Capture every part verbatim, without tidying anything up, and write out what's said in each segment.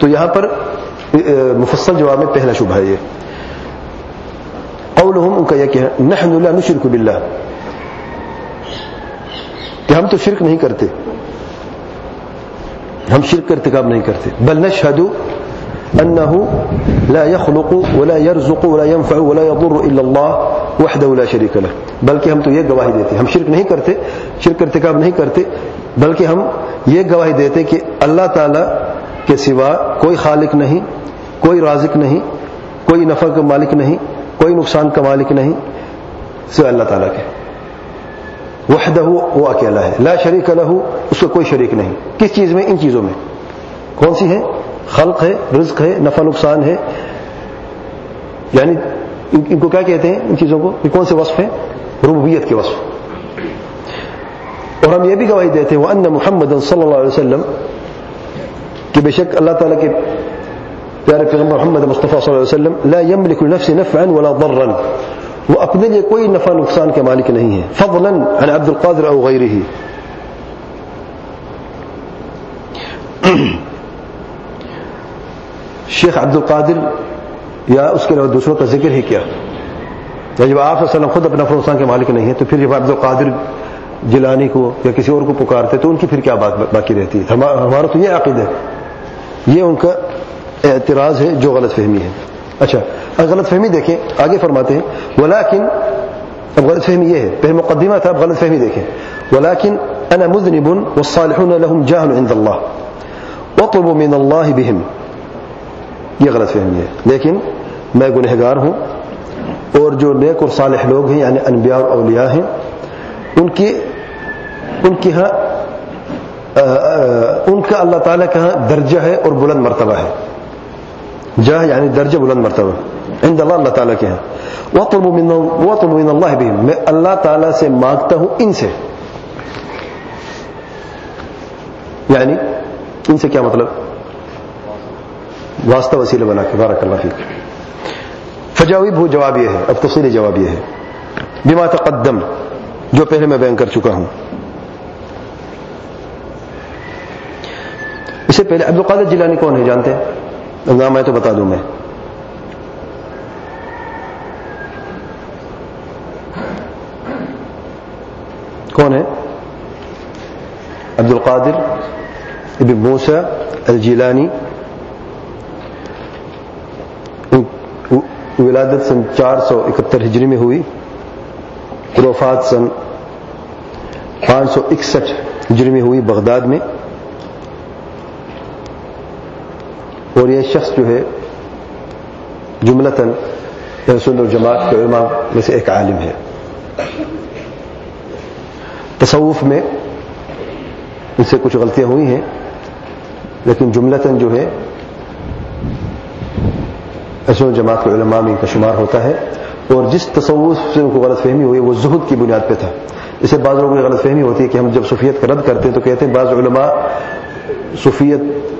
تو یہاں پر مفصل جواب میں پہلا شبہ ہے یہ قولہم ان کا یہ کہ نحن لا نشرک باللہ کہ ہم تو شرک نہیں کرتے, ہم شرک کا ارتکاب نہیں کرتے, بل نشہد انه لا يخلق ولا يرزق ولا ينفع ولا يضر الا الله وحده لا شريك له, بلکہ ہم تو یہ گواہی دیتے ہم شرک نہیں کرتے, شرک کا ارتکاب نہیں کرتے, بلکہ ہم یہ گواہی دیتے کہ اللہ تعالی کے سوا کوئی خالق نہیں, کوئی رازق نہیں, کوئی نفع کا مالک نہیں, کوئی نقصان کا مالک نہیں سوائے اللہ تعالیٰ کے. وحدہ وہ اکیلا ہے, لا شریک لہ اس کا کوئی شریک نہیں. کس چیز میں؟ ان چیزوں میں. کون سی ہیں؟ خلق ہے, رزق ہے, نفع نقصان ہے, یعنی ان کو کیا کہتے ہیں ان چیزوں کو؟ یہ کون سے وصف ہیں؟ ربوبیت کے وصف. اور ہم یہ بھی گواہی دیتے ہیں وَأَنَّ مُحَمَّدًا صلی اللہ علیہ وسلم کہ بے شک اللہ تعالیٰ کے پیارے پیغمبر محمد مصطفیٰ صلی اللہ علیہ وسلم لا يملك لنفسه نفعا ولا ضرا, وہ اپنے لیے کوئی نفع نقصان کے مالک نہیں ہے, فضلا عن عبد القادر او غیره. شیخ عبد القادر یا اس کے علاوہ دوسروں کا ذکر ہی کیا, جب آپ صلی اللہ علیہ وسلم خود اپنا نفع نقصان کے مالک نہیں ہے تو پھر جب عبد القادر جیلانی کو یا کسی اور کو پکارتے تو ان کی پھر کیا بات باقی رہتی ہے؟ ہمارا تو یہ عقیدہ ہے, یہ ان کا اعتراض ہے جو غلط فہمی ہے. اچھا غلط فہمی دیکھیں, آگے فرماتے ہیں ولیکن, اب غلط فہمی یہ ہے, پہلے مقدمہ تھا, اب غلط فہمی دیکھیں. ولیکن انا مذنب والصالحون لهم جاه عند الله واطلب من الله بهم, یہ غلط فہمی ہے. لیکن میں گنہگار ہوں اور جو نیک اور صالح لوگ ہیں یعنی انبیاء اور اولیاء ہیں ان کی ان کی ہاں ان کا اللہ تعالیٰ کا درجہ ہے اور بلند مرتبہ ہے. جاہ یعنی درجہ بلند مرتبہ عند اللہ, اللہ تعالیٰ کے ہاں. وَاطْلُبُ مِنَ اللَّهِ بِهِمْ, میں اللہ تعالیٰ سے مانگتا ہوں ان سے. یعنی ان سے کیا مطلب؟ واسطہ وسیلہ بنا کے. بارک اللہ فیک. فجاوب ہو, جواب یہ ہے, اب تفصیلی جواب یہ ہے بما تقدم, جو پہلے میں بیان کر چکا ہوں. اس سے پہلے عبد القادر جیلانی کون ہے جانتے ہیں؟ نام ہے تو بتا دوں میں. کون ہے؟ عبد القادر ابن موسیٰ الجیلانی, ولادت سن چار سو اکہتر ہجری میں ہوئی, وفات سن پانچ سو اکسٹھ ہجری میں ہوئی بغداد میں. اور یہ شخص جو ہے جملتاً سنت الجماعت کے علماء میں سے ایک عالم ہے. تصوف میں ان سے کچھ غلطیاں ہوئی ہیں لیکن جملتاً جو ہے سنت الجماعت کے علماء میں ان کا شمار ہوتا ہے. اور جس تصوف سے ان کو غلط فہمی ہوئی وہ زہد کی بنیاد پہ تھا. اسے بعض لوگوں کو غلط فہمی ہوتی ہے کہ ہم جب صوفیت کا رد کرتے ہیں تو کہتے ہیں بعض علماء صوفیت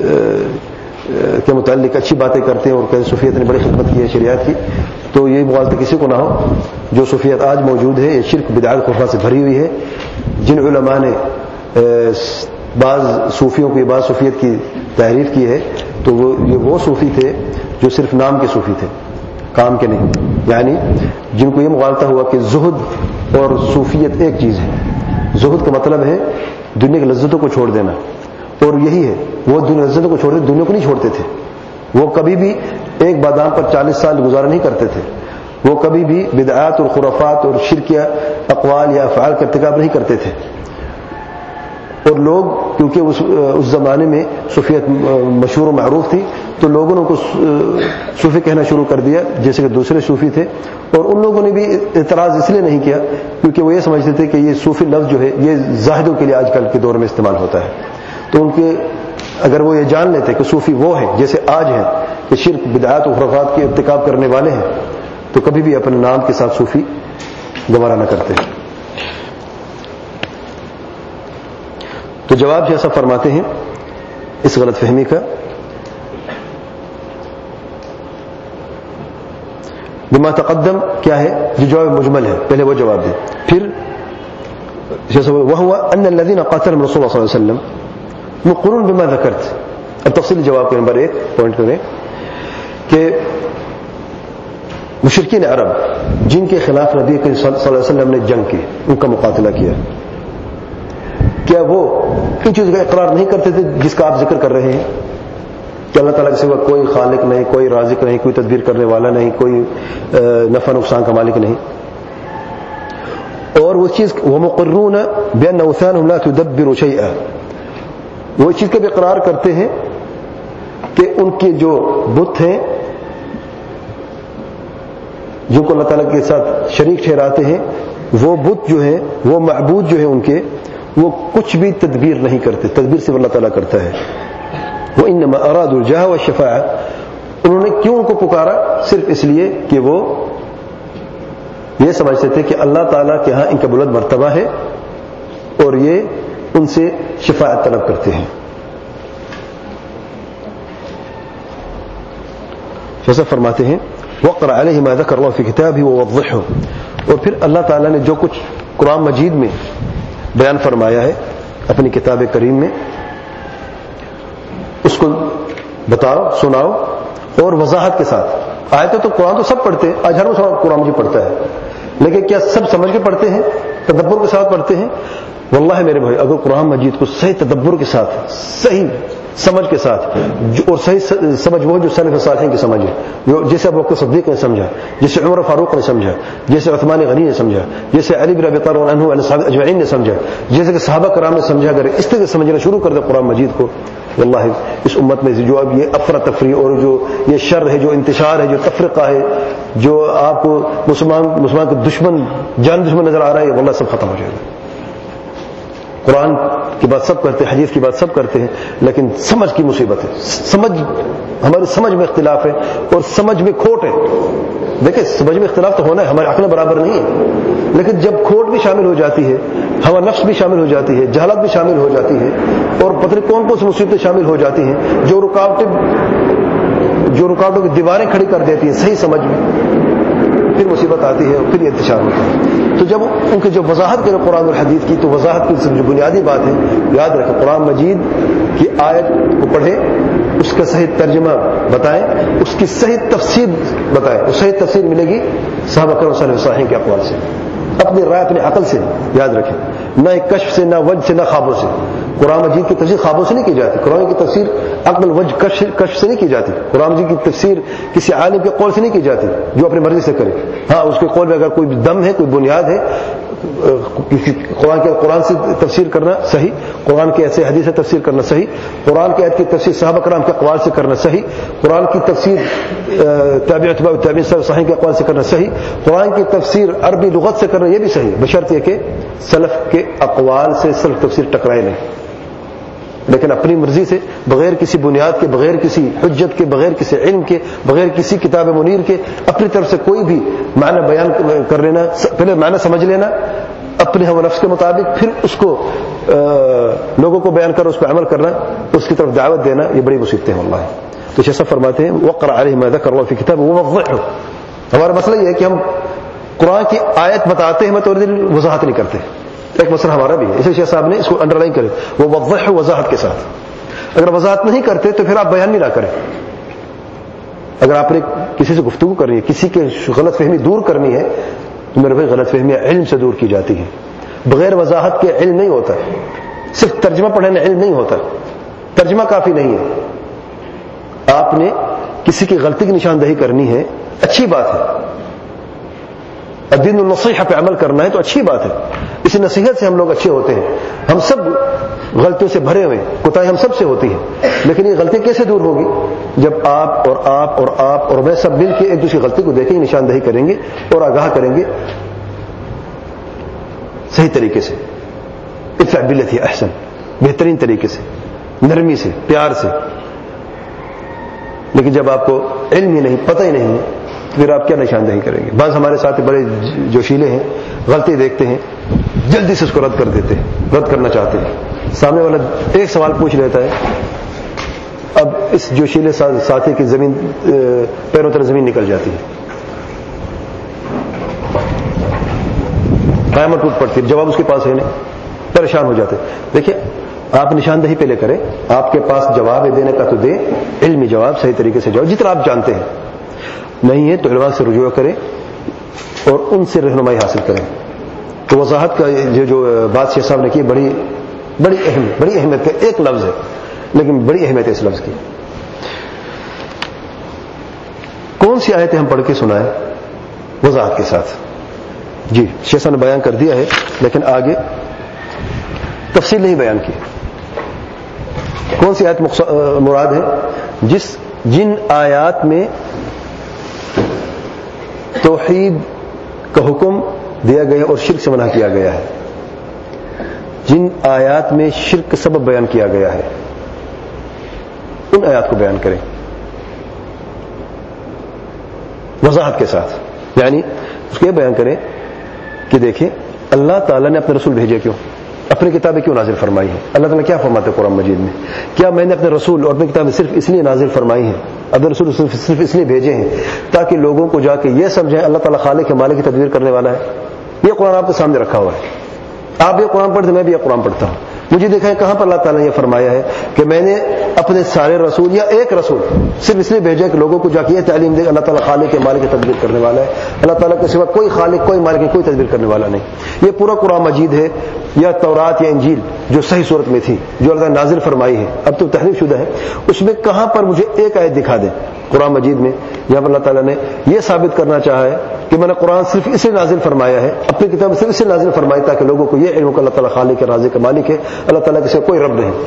کے متعلق اچھی باتیں کرتے ہیں اور کہتے ہیں صوفیت نے بڑی خدمت کی ہے شریعت کی. تو یہ مغالطہ کسی کو نہ ہو. جو صوفیت آج موجود ہے یہ شرک بدعات خرافات سے بھری ہوئی ہے. جن علماء نے بعض صوفیوں کی بعض صوفیت کی تعریف کی ہے تو وہ یہ وہ صوفی تھے جو صرف نام کے صوفی تھے, کام کے نہیں. یعنی جن کو یہ مغالطہ ہوا کہ زہد اور صوفیت ایک چیز ہے. زہد کا مطلب ہے دنیا کی لذتوں کو چھوڑ دینا, اور یہی ہے وہ دنیا لذتوں کو چھوڑتے, دنیا کو نہیں چھوڑتے تھے. وہ کبھی بھی ایک بادام پر چالیس سال گزارا نہیں کرتے تھے. وہ کبھی بھی بدعات اور خرافات اور شرکیہ اقوال یا افعال کا ارتکاب نہیں کرتے تھے. اور لوگ کیونکہ اس اس زمانے میں صوفیت مشہور و معروف تھی تو لوگوں نے ان کو صوفی کہنا شروع کر دیا جیسے کہ دوسرے صوفی تھے. اور ان لوگوں نے بھی اعتراض اس لیے نہیں کیا کیونکہ وہ یہ سمجھتے تھے کہ یہ صوفی لفظ جو ہے یہ زاہدوں کے لیے آج کل کے دور میں استعمال ہوتا ہے. تو ان کے اگر وہ یہ جان لیتے کہ صوفی وہ ہیں جیسے آج ہیں کہ شرک بدعات و خرافات کے ارتکاب کرنے والے ہیں تو کبھی بھی اپنے نام کے ساتھ صوفی گوارا نہ کرتے. تو جواب جیسا فرماتے ہیں اس غلط فہمی کا بما تقدم کیا ہے جو جواب مجمل ہے, پہلے وہ جواب دیں. پھر جیسا وہ ہوا ان الذين قاتلهم رسول الله صلی اللہ علیہ وسلم مقرون بما ذکرت, اور تفصیلی جواب کے نمبر ایک پوائنٹ کریں کہ مشرکین عرب جن کے خلاف نبی کریم صلی اللہ علیہ وسلم نے جنگ کی، ان کا مقاتلہ کیا، کیا وہ ان چیزوں کا اقرار نہیں کرتے تھے جس کا آپ ذکر کر رہے ہیں کہ اللہ تعالیٰ کے سوا کوئی خالق نہیں، کوئی رازق نہیں، کوئی تدبیر کرنے والا نہیں، کوئی نفع نقصان کا مالک نہیں؟ اور وہ چیز ومقرون بأن أوثانهم لا تدبر شيئا، وہ چیز کا بھی اقرار کرتے ہیں کہ ان کے جو بت ہیں جن کو اللہ تعالیٰ کے ساتھ شریک ٹھہراتے ہیں، وہ بت جو ہیں، وہ معبود جو ہیں ان کے، وہ کچھ بھی تدبیر نہیں کرتے، تدبیر صرف اللہ تعالیٰ کرتا ہے۔ وإنما أرادوا الجاه والشفاعة، انہوں نے کیوں ان کو پکارا؟ صرف اس لیے کہ وہ یہ سمجھتے تھے کہ اللہ تعالیٰ کے ہاں ان کا بلند مرتبہ ہے اور یہ ان سے شفاعت طلب کرتے ہیں۔ جیسا فرماتے ہیں وقر علیہ ما ذکر اللہ فی کتابہ ووضحہ، اور پھر اللہ تعالیٰ نے جو کچھ قرآن مجید میں بیان فرمایا ہے اپنی کتاب کریم میں، اس کو بتاؤ، سناؤ اور وضاحت کے ساتھ۔ آیتیں تو قرآن تو سب پڑھتے ہیں، آج ہر مسلمان قرآن مجید پڑھتا ہے، لیکن کیا سب سمجھ کے پڑھتے ہیں، تدبر کے ساتھ پڑھتے ہیں؟ واللہ میرے بھائی، اگر قرآن مجید کو صحیح تدبر کے ساتھ، صحیح سمجھ کے ساتھ، اور صحیح سمجھ وہ جو سلف صالحین کی سمجھ ہے، جو جیسے ابو بکر صدیق نے سمجھا، جیسے عمر فاروق نے سمجھا، جیسے عثمان غنی نے سمجھا، جیسے علی بن ابی طالب عنہ اصحاب اجمعین نے سمجھا، جیسے کہ صحابہ کرام نے سمجھا، اگر اس طرح سمجھنا شروع کر دے قرآن مجید کو، واللہ اس امت میں جو اب یہ افراتفری اور جو یہ شر ہے، جو انتشار ہے، جو تفرقہ ہے، جو آپ کو مسلمان مسلمان کے دشمن جان دشمن نظر آ رہا ہے، واللہ سب ختم ہو جائے گا۔ قرآن کی بات سب کرتے ہیں، حدیث کی بات سب کرتے ہیں، لیکن سمجھ کی مصیبت ہے، سمجھ ہماری سمجھ میں اختلاف ہے اور سمجھ میں کھوٹ ہے۔ دیکھیں سمجھ میں اختلاف تو ہونا ہے، ہماری عقلیں برابر نہیں ہے، لیکن جب کھوٹ بھی شامل ہو جاتی ہے، ہوا نفس بھی شامل ہو جاتی ہے، جہالت بھی شامل ہو جاتی ہے، اور پتہ نہیں کون کون سی مصیبتیں شامل ہو جاتی ہیں جو رکاوٹیں جو رکاوٹوں کی دیواریں کھڑی کر دیتی ہیں صحیح سمجھ میں، پھر مصیبت آتی ہے اور پھر یہ انتشار ہوتا ہے۔ تو جب ان کی جو وضاحت کرے قرآن اور حدیث کی، تو وضاحت کی جو بنیادی بات ہے، یاد رکھیں قرآن مجید کی آیت کو پڑھیں، اس کا صحیح ترجمہ بتائیں، اس کی صحیح تفسیر بتائیں، اور صحیح تفسیر ملے گی صحابہ کرام سلف صالحین کے اقوال سے، اپنی رائے اپنی عقل سے، یاد رکھیں، نہ کشف سے، نہ وجہ سے، نہ خوابوں سے۔ قرآن مجید کی تفسیر خوابوں سے نہیں کی جاتی، قرآن کی تفسیر عقل وجہ کشف سے نہیں کی جاتی، قرآن مجید کی تفسیر کسی عالم کے قول سے نہیں کی جاتی جو اپنی مرضی سے کرے۔ ہاں اس کے قول میں اگر کوئی دم ہے، کوئی بنیاد ہے، قرآن کے قرآن سے تفسیر کرنا صحیح، قرآن کے ایسے حدیث سے تفسیر کرنا صحیح، قرآن کے آیت کی تفسیر صحابہ کرام کے اقوال سے کرنا صحیح، قرآن کی تفسیر تابعین اتباع تابعین سلف صالحین کے اقوال سے کرنا صحیح، قرآن کی تفسیر عربی لغت سے کرنا یہ بھی صحیح، بشرط یہ کہ سلف کے اقوال سے سلف تفسیر ٹکرائے نہیں۔ لیکن اپنی مرضی سے، بغیر کسی بنیاد کے، بغیر کسی حجت کے، بغیر کسی علم کے، بغیر کسی کتاب منیر کے، اپنی طرف سے کوئی بھی معنی بیان کر لینا، پہلے معنی سمجھ لینا اپنے ہوا نفس کے مطابق، پھر اس کو لوگوں کو بیان کر اس پہ عمل کرنا، اس کی طرف دعوت دینا، یہ بڑی مصیبتیں ہیں واللہ۔ تو جیسا فرماتے ہیں وقر علیہ ما ذکر اللہ فی کتابہ ووضحہ، ہمارا مسئلہ یہ ہے کہ ہم قرآن کی آیت بتاتے ہیں مگر وضاحت نہیں کرتے، ایک مسئلہ ہمارا بھی ہے، اس لیے شیخ صاحب نے اس کو انڈر لائن کرے، وہ وضح وضاحت کے ساتھ۔ اگر وضاحت نہیں کرتے تو پھر آپ بیان نہیں نہ کریں۔ اگر آپ نے کسی سے گفتگو کرنی ہے، کسی کی غلط فہمی دور کرنی ہے، تو میرے بھائی غلط فہمیاں علم سے دور کی جاتی ہیں، بغیر وضاحت کے علم نہیں ہوتا، صرف ترجمہ پڑھنے علم نہیں ہوتا، ترجمہ کافی نہیں ہے۔ آپ نے کسی کی غلطی کی نشاندہی کرنی ہے، اچھی بات ہے، الدین النصیحہ پہ عمل کرنا ہے تو اچھی بات ہے، اس نصیحت سے ہم لوگ اچھے ہوتے ہیں۔ ہم سب غلطیوں سے بھرے ہوئے، کوتاہی ہم سب سے ہوتی ہے، لیکن یہ غلطی کیسے دور ہوگی؟ جب آپ اور آپ اور آپ اور میں سب مل کے ایک دوسری غلطی کو دیکھیں گے، نشاندہی کریں گے اور آگاہ کریں گے صحیح طریقے سے، ادفع باللتی احسن، بہترین طریقے سے، نرمی سے، پیار سے۔ لیکن جب آپ کو علم ہی نہیں، پتہ ہی نہیں ہے، پھر آپ کیا نشاندہی کریں گے؟ بعض ہمارے ساتھ بڑے جوشیلے ہیں، غلطی دیکھتے ہیں جلدی سے اس کو رد کر دیتے ہیں، رد کرنا چاہتے ہیں، سامنے والا ایک سوال پوچھ لیتا ہے، اب اس جوشیلے ساتھی کی زمین پیروں تلے زمین نکل جاتی ہے، قیامت ٹوٹ پڑتی ہے، جواب اس کے پاس ہے نہیں، پریشان ہو جاتے۔ دیکھیں آپ نشاندہی پہلے کریں. آپ کے پاس جواب ہے دینے کا تو دے, علمی جواب صحیح طریقے سے جواب جتنا آپ جانتے ہیں. نہیں ہے تو علماء سے رجوع کریں اور ان سے رہنمائی حاصل کریں. تو وضاحت کا جو جو بات شیخ صاحب نے کی بڑی بڑی اہم بڑی اہمیت کا ایک لفظ ہے, لیکن بڑی اہمیت ہے اس لفظ کی. کون سی آیتیں ہم پڑھ کے سنائیں وضاحت کے ساتھ؟ جی شیخ صاحب نے بیان کر دیا ہے, لیکن آگے تفصیل نہیں بیان کی. کون سی آیت مراد ہے؟ جس جن آیات میں توحید کا حکم دیا گیا اور شرک سے منع کیا گیا ہے. جن آیات میں شرک کا سبب بیان کیا گیا ہے ان آیات کو بیان کریں وضاحت کے ساتھ. یعنی اس کو یہ بیان کریں کہ دیکھیں اللہ تعالیٰ نے اپنے رسول بھیجے کیوں, اپنی کتابیں کیوں نازل فرمائی ہیں. اللہ تعالیٰ کیا فرماتے ہیں قرآن مجید میں؟ کیا میں نے اپنے رسول اور اپنی کتابیں صرف اس لیے نازل فرمائی ہیں, اپنے رسول صرف اس لیے بھیجے ہیں تاکہ لوگوں کو جا کے یہ سمجھیں اللہ تعالیٰ خالق ہے, مالک کی تدبیر کرنے والا ہے؟ یہ قرآن آپ کے سامنے رکھا ہوا ہے. آپ یہ قرآن پڑھتے, میں بھی یہ قرآن پڑھتا ہوں. مجھے دیکھا ہے کہاں پر اللہ تعالیٰ نے یہ فرمایا ہے کہ میں نے اپنے سارے رسول یا ایک رسول صرف اس لیے بھیجا کہ لوگوں کو جا کے یہ تعلیم دے اللہ تعالیٰ خالق ہے, مالک کی تدبیر کرنے والا ہے. اللہ تعالیٰ کے سوا کوئی خالق, کوئی مالک, کوئی تدبیر کرنے والا نہیں. یہ پورا قرآن مجید ہے یا تورات یا انجیل جو صحیح صورت میں تھی, جو اللہ تعالیٰ نے نازل فرمائی ہے, اب تو تحریف شدہ ہے, اس میں کہاں پر مجھے ایک آیت دکھا دیں قرآن مجید میں جہاں پر اللہ تعالیٰ نے یہ ثابت کرنا چاہا ہے کہ میں نے قرآن صرف اسے نازل فرمایا ہے, اپنی کتاب صرف اسے نازل فرمائی تاکہ لوگوں کو یہ علم کہ اللہ تعالیٰ خالق ہے, رازق ہے, مالک ہے, اللہ تعالیٰ کے سوا کوئی رب نہیں.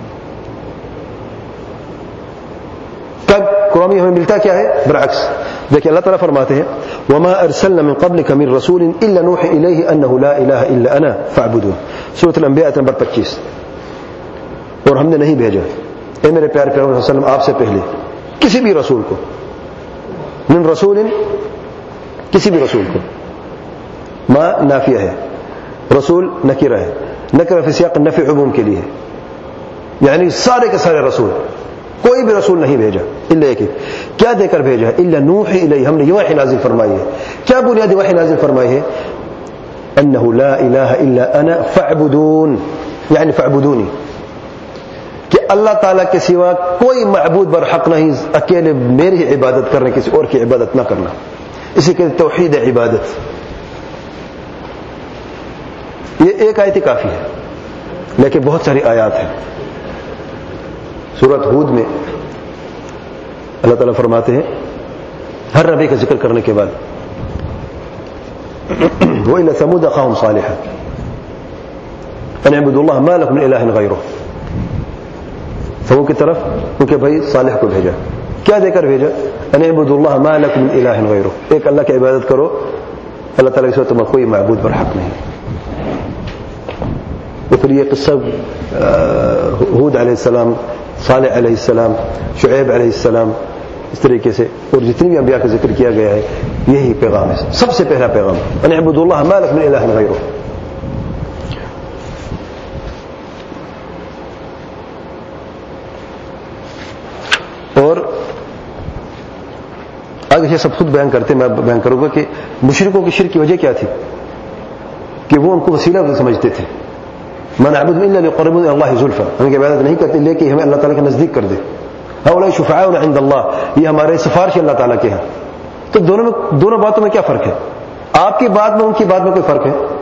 تب قرآن میں ہمیں ملتا کیا ہے؟ برعکس. دیکھیں اللہ تعالیٰ فرماتے ہیں وما ارسلنا من قبلك من رسول الا نوحي اليه انه لا اله الا انا فاعبدون. سورۃ الانبیاء نمبر پچیس. اور ہم نے نہیں بھیجا اے میرے پیارے پیغمبر صلی اللہ علیہ وسلم آپ سے پہلے کسی بھی رسول کو, من رسول کسی بھی رسول کو, ما نافیہ ہے, رسول نکرہ ہے, نکرہ فی سیاق نفی عموم کے لیے, یعنی سارے کے سارے رسول, کوئی بھی رسول نہیں بھیجا الا ایک. کیا دے کر بھیجا؟ الا نوحی الیہ, ہم نے یہ وحی نازل فرمائی ہے. کیا بنیادی وحی نازل فرمائی ہے؟ انہ لا الہ الا انا فاعبدون, یعنی فاعبدونی, کہ اللہ تعالیٰ کے سوا کوئی معبود برحق نہیں, اکیلے میری عبادت کرنے, کسی اور کی عبادت نہ کرنا. اسی کے توحید عبادت. یہ ایک آیت کافی ہے, لیکن بہت ساری آیات ہیں. سورۃ ہود میں اللہ تعالیٰ فرماتے ہیں ہر نبی کا ذکر کرنے کے بعد وَإِلَى ثَمُودَ أَخَاهُمْ صَالِحًا أَنِ اعْبُدُوا اللَّهَ مَا لَكُمْ مِنْ إِلَٰهٍ غَيْرُهُ. سمود کی طرف ان کے بھائی صالح کو بھیجا. کیا دے کر بھیجا؟ أَنِ اعْبُدُوا اللَّهَ مَا لَكُمْ مِنْ إِلَٰهٍ غَيْرُهُ, ایک اللہ کی عبادت کرو, اللہ تعالیٰ کے سوا تمہیں کوئی معبود برحق نہیں. تو پھر یہ قصہ ہود علیہ السلام, صالح علیہ السلام, شعیب علیہ السلام, اس طریقے سے اور جتنی بھی انبیاء کا ذکر کیا گیا ہے یہی پیغام ہے, سب سے پہلا پیغام ان اعبدوا اللہ ما لکم من الہ غیرہ. اور آگے یہ سب خود بیان کرتے, میں بیان کروں گا کہ مشرکوں کی شرک کی وجہ کیا تھی کہ وہ ان کو وسیلہ سمجھتے تھے. ما نعبدهم الا ليقربونا الى الله زلفى, ہم کی عبادت نہیں کرتے لیکن ہمیں اللہ تعالیٰ کے نزدیک کر دے. هؤلاء شفعاؤنا عند الله, یہ ہمارے سفارش اللہ تعالیٰ کے ہیں. تو دونوں میں دونوں باتوں میں کیا فرق ہے؟ آپ کی بات میں ان کی بات میں کوئی فرق ہے؟